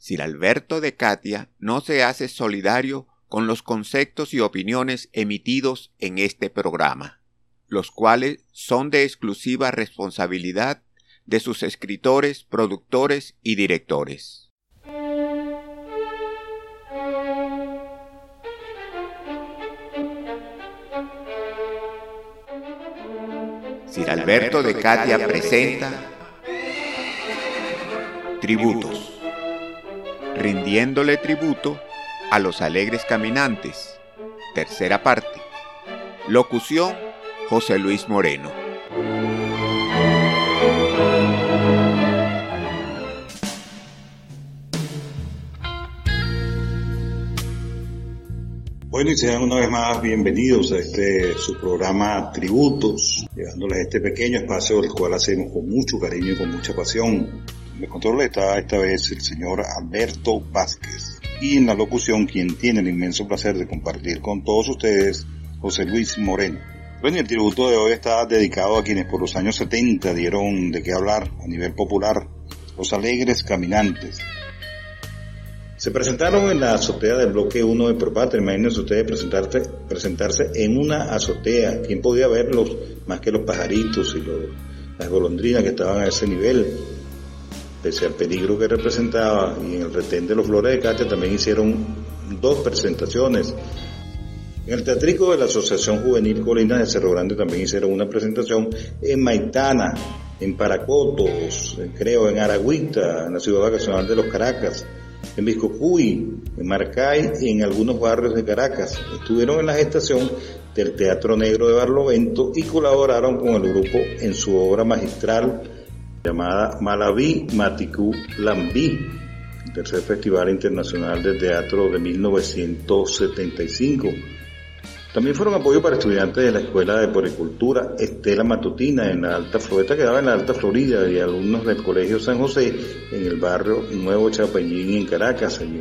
Sir Alberto de Catia no se hace solidario con los conceptos y opiniones emitidos en este programa, los cuales son de exclusiva responsabilidad de sus escritores, productores y directores. Sir Alberto de Catia presenta Tributos, rindiéndole tributo a los alegres caminantes. Tercera parte. Locución: José Luis Moreno. Bueno, y sean una vez más bienvenidos a su programa Tributos, llevándoles este pequeño espacio el cual hacemos con mucho cariño y con mucha pasión. En el control está esta vez el señor Alberto Vázquez, y en la locución quien tiene el inmenso placer de compartir con todos ustedes, José Luis Moreno. Bueno, el tributo de hoy está dedicado a quienes por los años 70 dieron de qué hablar a nivel popular, los alegres caminantes. Se presentaron en la azotea del bloque 1 de Propatria. Imagínense ustedes presentarse en una azotea. ¿Quién podía verlos más que los pajaritos y las golondrinas que estaban a ese nivel? Pese al peligro que representaba, y en el retén de los Flores de Catia también hicieron 2 presentaciones. En el teatrico de la Asociación Juvenil Colinas de Cerro Grande también hicieron una presentación. En Maitana, en Paracotos, creo, en Aragüita, en la ciudad vacacional de los Caracas, en Biscocuy, en Maracay y en algunos barrios de Caracas. Estuvieron en la gestación del Teatro Negro de Barlovento y colaboraron con el grupo en su obra magistral llamada Malaví Maticú Lambí, el tercer Festival Internacional de Teatro de 1975. También fueron apoyo para estudiantes de la Escuela de Puericultura Estela Matutina en la Alta Florida, quedaba en la Alta Florida, y alumnos del Colegio San José en el barrio Nuevo Chapellín en Caracas en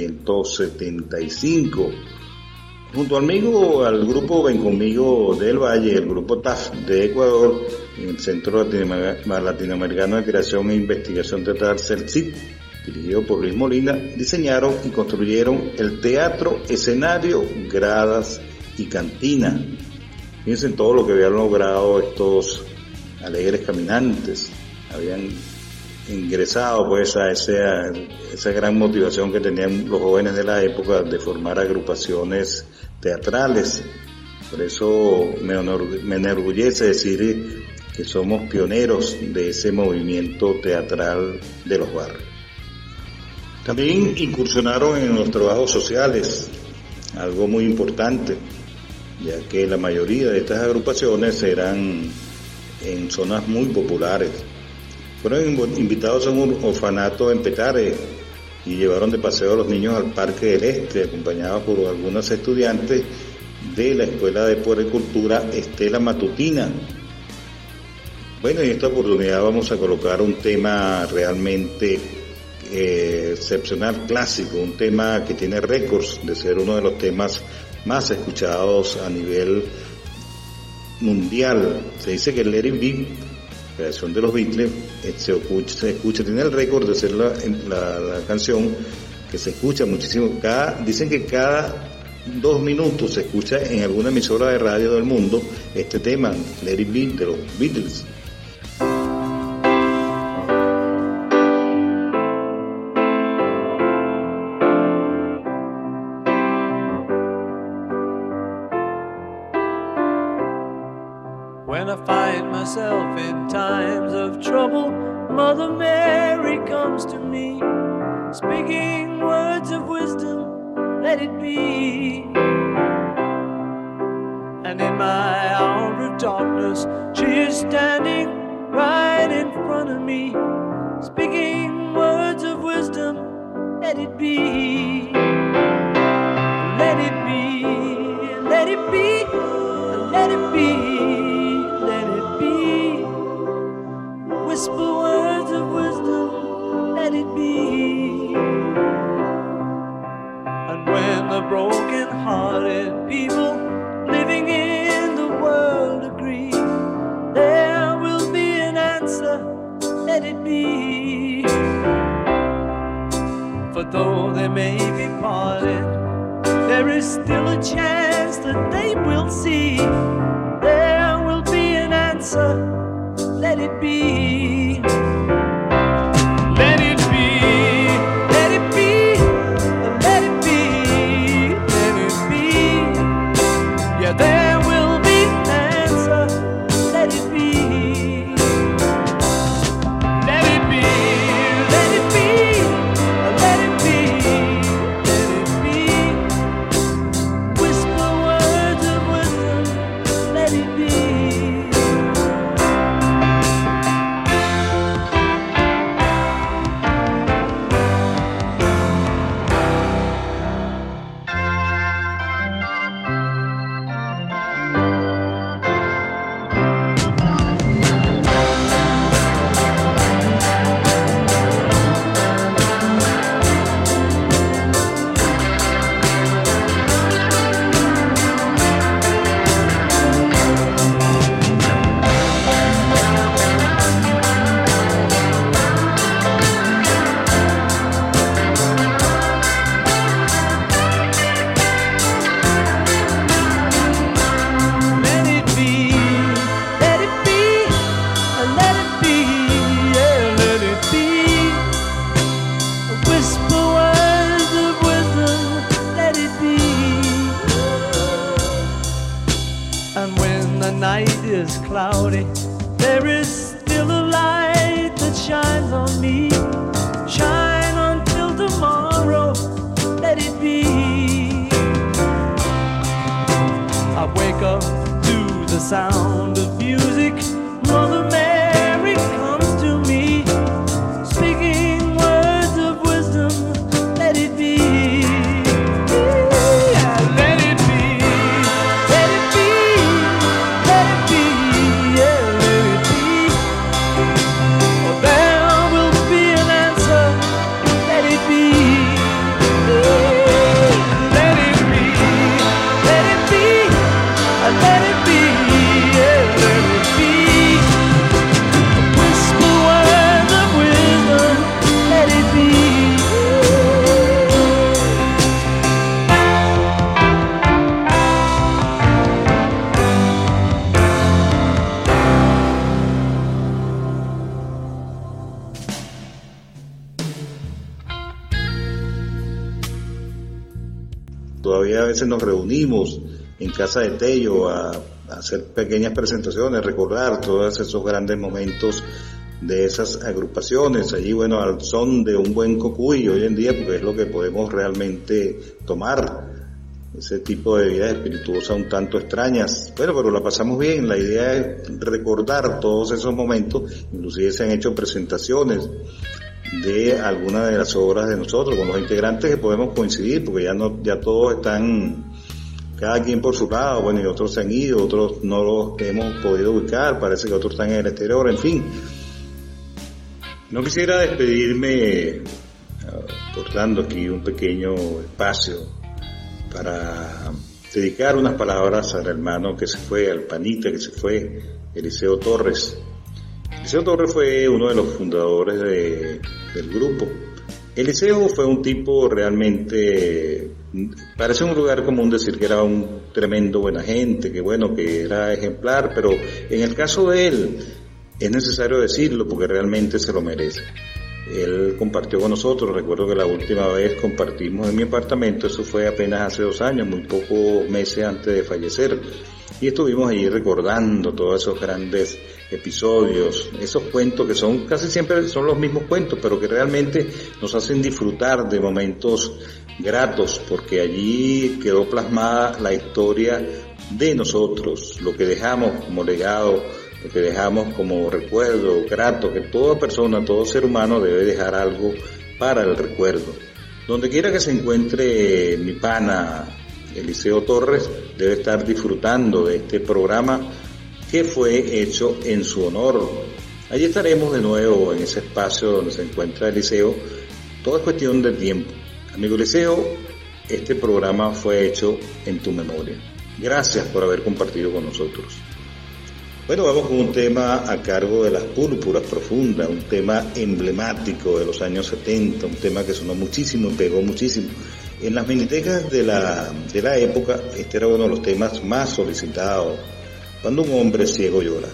1975. Junto al grupo Ven Conmigo del Valle, el grupo TAF de Ecuador, en el Centro Latinoamericano de Creación e Investigación Teatral CELCIT, dirigido por Luis Molina, diseñaron y construyeron el teatro, escenario, gradas y cantina. Fíjense en todo lo que habían logrado estos alegres caminantes. Habían ingresado pues a esa gran motivación que tenían los jóvenes de la época de formar agrupaciones teatrales. Por eso me enorgullece decir que somos pioneros de ese movimiento teatral de los barrios. También incursionaron en los trabajos sociales, algo muy importante, ya que la mayoría de estas agrupaciones eran en zonas muy populares. Fueron invitados a un orfanato en Petare y llevaron de paseo a los niños al Parque del Este, acompañados por algunos estudiantes de la Escuela de Puericultura Estela Matutina. Bueno, en esta oportunidad vamos a colocar un tema realmente excepcional, clásico, un tema que tiene récords de ser uno de los temas más escuchados a nivel mundial. Se dice que Let It Be, creación de los Beatles, se escucha, tiene el récord de ser la canción que se escucha muchísimo. Dicen que cada 2 minutos se escucha en alguna emisora de radio del mundo este tema, Let It Be, de los Beatles. When I find myself in times of trouble, Mother Mary comes to me, speaking words of wisdom, let it be. And in my hour of darkness, she is standing right in front of me, speaking words of wisdom, let it be. Let it be, let it be, let it be. Whisper words of wisdom, let it be. And when the broken-hearted people living in the world agree, there will be an answer, let it be. For though they may be parted, there is still a chance that they will see. There will be an answer, let it be. Let it be, let it be, let it be, let it be. Yeah, there will be an answer, let it be. Let it be, let it be, let it be, let it be. Whisper words of wisdom, let it be. Cloudy, there is still a light that shines on me. Shine until tomorrow, let it be. I wake up to the sound of music. Mother Mary comes to me, speaking words of wisdom, let it be. Todavía a veces nos reunimos en casa de Tello a hacer pequeñas presentaciones, recordar todos esos grandes momentos de esas agrupaciones. Allí, bueno, al son de un buen cocuy hoy en día, porque es lo que podemos realmente tomar, ese tipo de bebidas espirituosas un tanto extrañas. Bueno, pero la pasamos bien. La idea es recordar todos esos momentos. Inclusive se han hecho presentaciones de algunas de las obras de nosotros, con los integrantes que podemos coincidir, porque ya todos están, cada quien por su lado, bueno, y otros se han ido, otros no los hemos podido ubicar, parece que otros están en el exterior, en fin. No quisiera despedirme aportando aquí un pequeño espacio para dedicar unas palabras al hermano que se fue, al panita que se fue, Eliseo Torres. Eliseo Torres fue uno de los fundadores del grupo. Eliseo fue un tipo realmente, parece un lugar común decir que era un tremendo buena gente, que bueno, que era ejemplar, pero en el caso de él es necesario decirlo porque realmente se lo merece. Él compartió con nosotros, recuerdo que la última vez compartimos en mi apartamento, eso fue apenas hace 2 años, muy pocos meses antes de fallecer, y estuvimos allí recordando todos esos grandes episodios, esos cuentos que son casi siempre son los mismos cuentos, pero que realmente nos hacen disfrutar de momentos gratos, porque allí quedó plasmada la historia de nosotros, lo que dejamos como legado, lo que dejamos como recuerdo grato, que toda persona, todo ser humano debe dejar algo para el recuerdo. Donde quiera que se encuentre mi pana Eliseo Torres, debe estar disfrutando de este programa que fue hecho en su honor. Allí estaremos de nuevo en ese espacio donde se encuentra Eliseo. Todo es cuestión de tiempo. Amigo Eliseo, este programa fue hecho en tu memoria. Gracias por haber compartido con nosotros. Bueno, vamos con un tema a cargo de Las Púrpuras Profundas, un tema emblemático de los años 70, un tema que sonó muchísimo y pegó muchísimo. En las minitecas de la época, este era uno de los temas más solicitados, cuando un hombre ciego llora.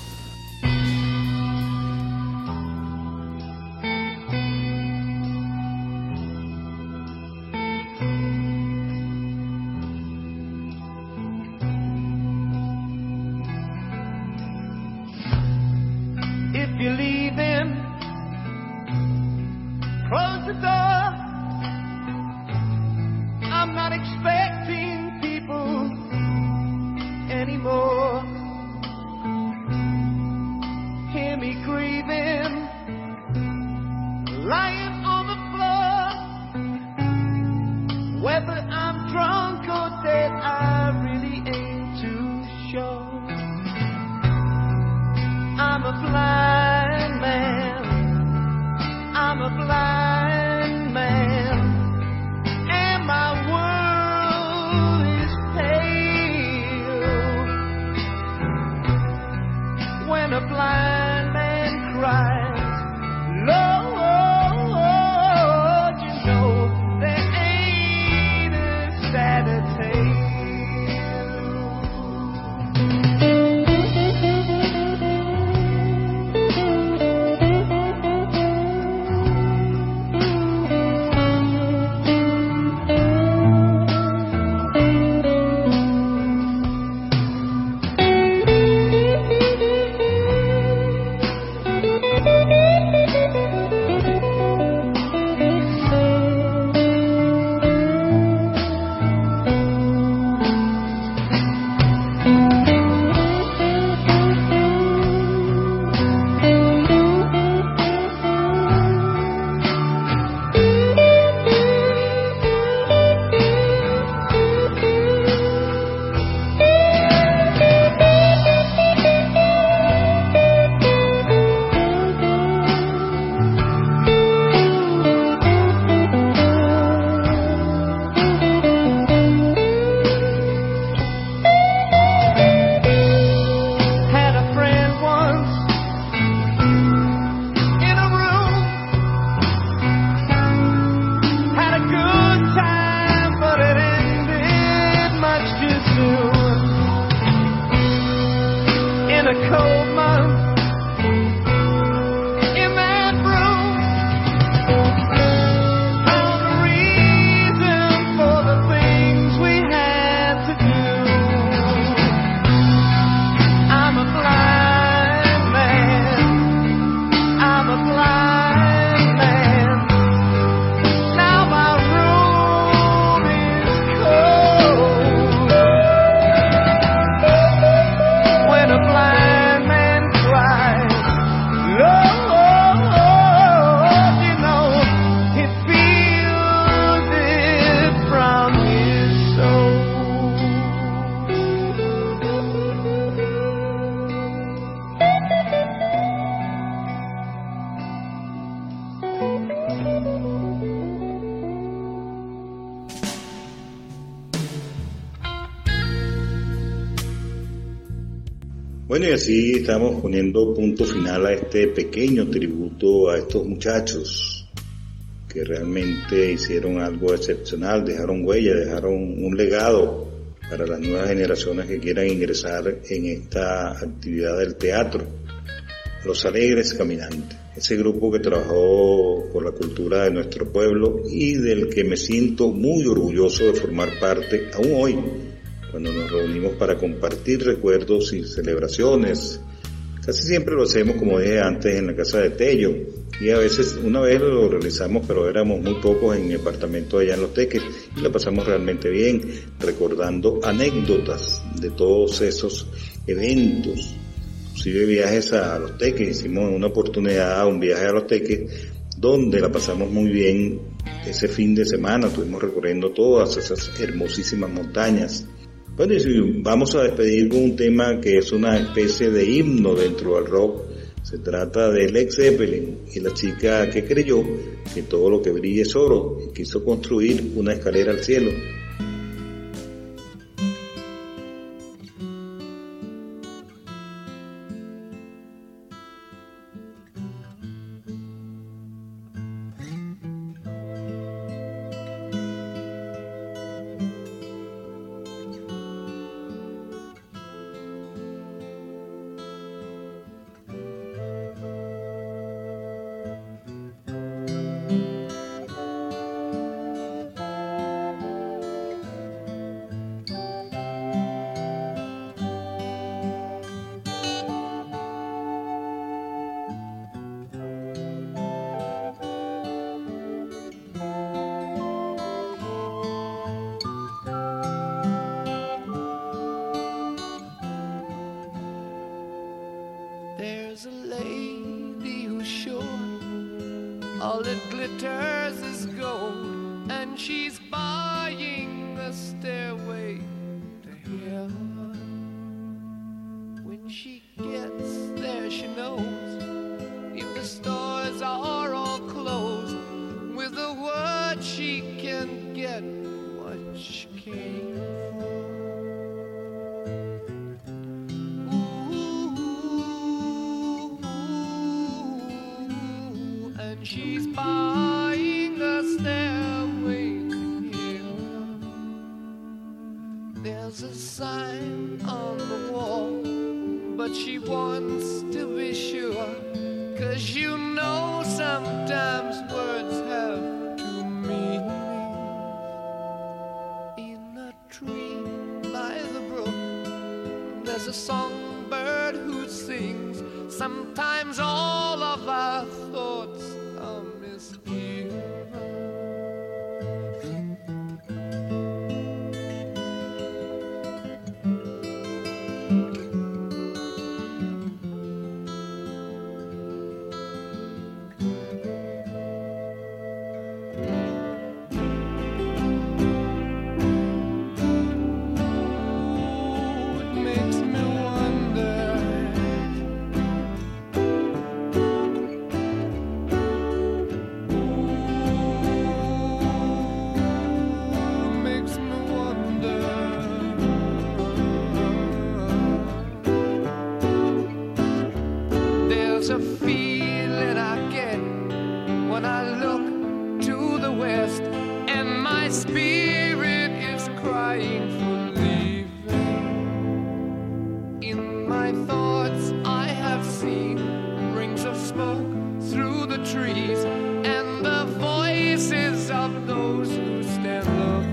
Bueno, y así estamos poniendo punto final a este pequeño tributo a estos muchachos que realmente hicieron algo excepcional, dejaron huella, dejaron un legado para las nuevas generaciones que quieran ingresar en esta actividad del teatro. Los Alegres Caminantes, ese grupo que trabajó por la cultura de nuestro pueblo y del que me siento muy orgulloso de formar parte aún hoy, cuando nos reunimos para compartir recuerdos y celebraciones. Casi siempre lo hacemos, como dije antes, en la casa de Tello, y a veces, una vez lo realizamos, pero éramos muy pocos en mi apartamento allá en Los Teques, y la pasamos realmente bien, recordando anécdotas de todos esos eventos, inclusive viajes a Los Teques. Hicimos en una oportunidad un viaje a Los Teques, donde la pasamos muy bien ese fin de semana, estuvimos recorriendo todas esas hermosísimas montañas. Bueno, y vamos a despedir con un tema que es una especie de himno dentro del rock. Se trata de Led Zeppelin y la chica que creyó que todo lo que brilla es oro y quiso construir una escalera al cielo. All that glitters is gold, and she's buying a stairway to heaven. When she gets there, she knows if the stores are all closed, with a word she can get what she came for. Ooh, and she's buying a stairway to heaven. There's a sign on the wall, but she wants to be sure, 'cause you know sometimes words have two meanings. In a tree by the brook, there's a songbird who sings. Sometimes all of our thoughts are misgiven. There's a feeling I get when I look to the west, and my spirit is crying for leaving. In my thoughts I have seen rings of smoke through the trees, and the voices of those who stand looking.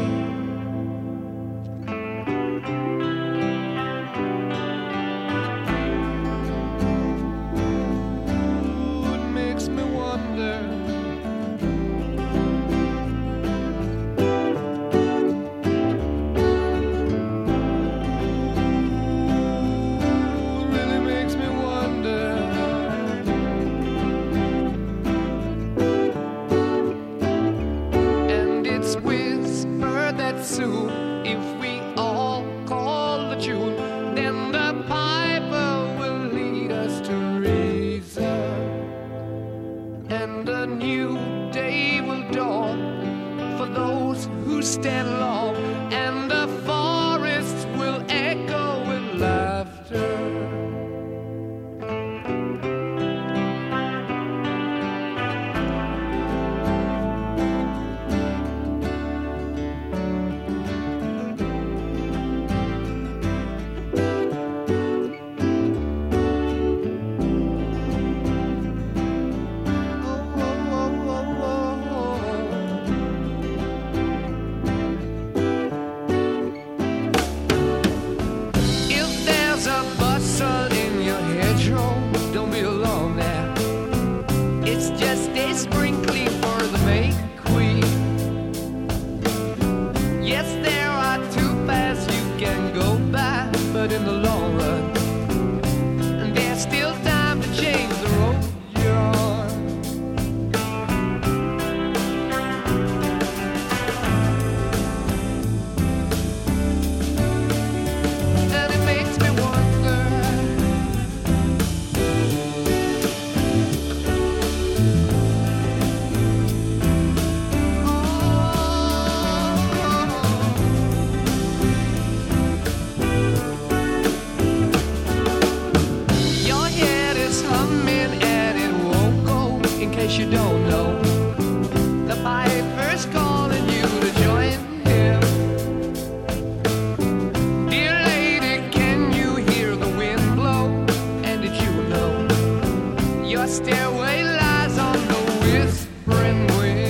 Soon, if we all call the tune, then the piper will lead us to reason, and a new day will dawn for those who stand long, and the forests will echo with laughter. Sprinkling for the May Queen. Yes, there are two paths you can go by, but in the long run, there's still time to change the road you're on. And it makes me wonder, you don't know, the piper's calling you to join him. Dear lady, can you hear the wind blow? And did you know your stairway lies on the whispering wind?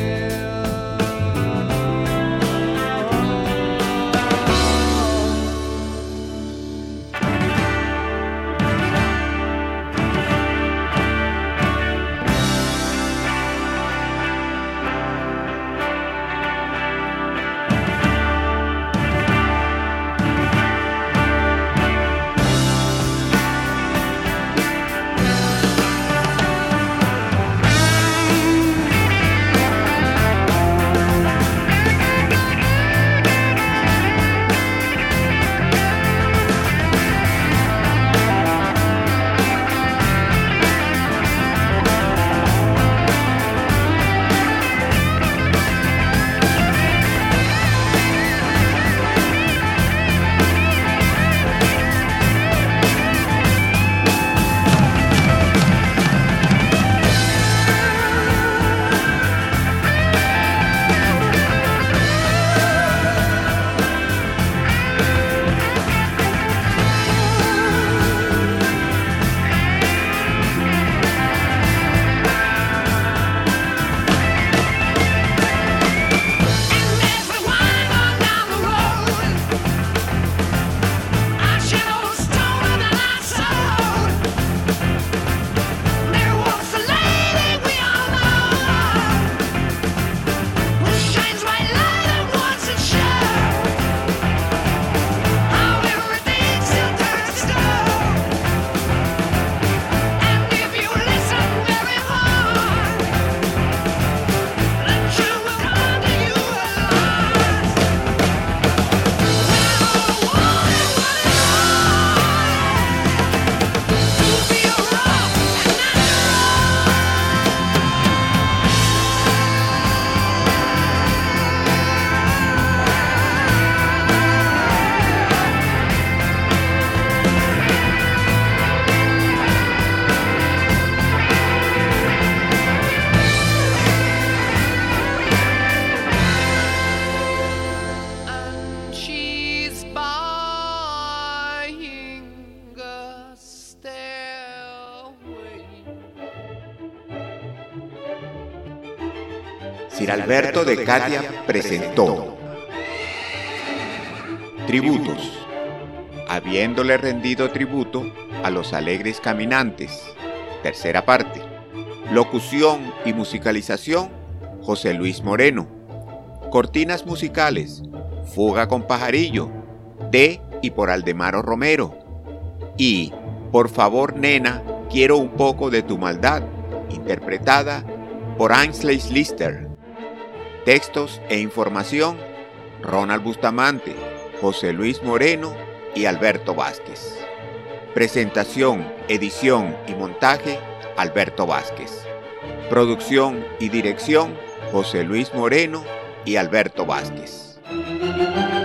Sir Alberto de Catia presentó Tributos, habiéndole rendido tributo a los alegres caminantes. Tercera parte. Locución y musicalización, José Luis Moreno. Cortinas musicales, Fuga con Pajarillo, de y por Aldemaro Romero. Y Por favor, nena, quiero un poco de tu maldad, interpretada por Ainsley Lister. Textos e información, Ronald Bustamante, José Luis Moreno y Alberto Vázquez. Presentación, edición y montaje, Alberto Vázquez. Producción y dirección, José Luis Moreno y Alberto Vázquez.